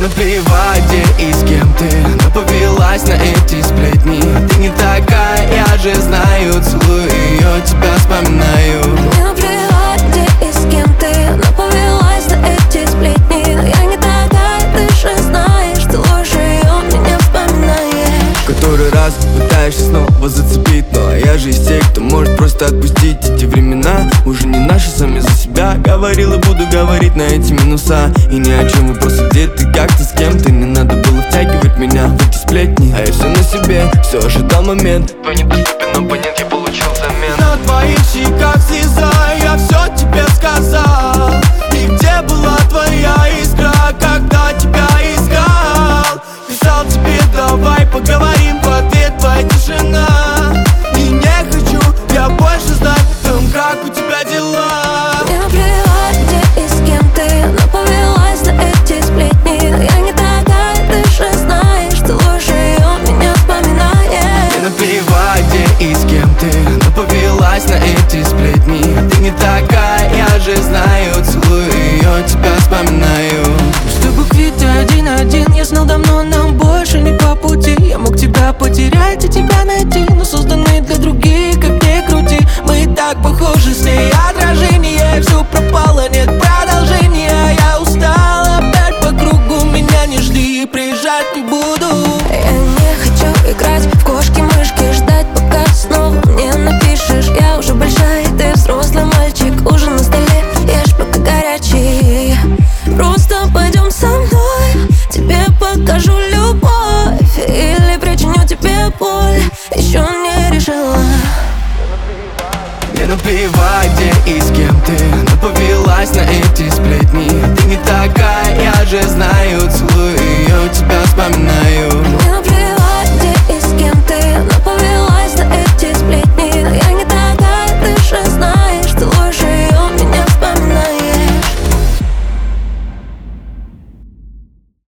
наплевать, где и с кем ты, но повелась на эти сплетни. Ты не такая, я же знаю, целую ее, тебя вспоминаю. Мне наплевать, где и с кем ты, но повелась на эти сплетни. Но я не такая, ты же знаешь, целуешь ее, меня вспоминаешь. Который раз пытаешься снова зацепить, но я же из тех, кто может просто отпустить. Эти времена уже не наши, сами за себя говорил и буду говорить на эти минуса. И ни о чем, вопросы, где ты, как ты, с кем ты. Не надо было втягивать меня в эти сплетни, а я все на себе, все ожидал момент. Твой недоступен абонент, я получил замен. На твоих щеках слеза, я все тебе сказал. И где была твоя искра, когда тебя искал? Писал тебе, давай поговорим, в ответ твоя тишина. И не хочу я больше знать о том, как у тебя дела. Мне наплевать, где и с кем ты, но повелась на эти сплетни. Но я не такая, ты же знаешь, целуешь ее, меня вспоминаешь. Мне наплевать, где и с кем ты, но повелась на эти сплетни. Ты не такая, я же знаю, целую ее, тебя вспоминаю. Чтобы к Вите один, я знал давно, нам больше не по пути. Я мог тебя потерять и тебя найти, но созданы для других, как ни крути. Мы и так похожи с ней, отражение, все пропало, нет продолжения. Я устал опять по кругу, меня не жди, приезжать не буду. Я не хочу играть в кошки-мышки, ждать, пока снова мне напишешь. Я уже большая, ты взрослый мальчик, ужин на столе, ешь пока горячий. Просто пойдем со мной, тебе покажу любовь, или причиню тебе боль, еще не решила. Мне наплевать, где и с кем ты, но повелась на эти сплетни. Ты не так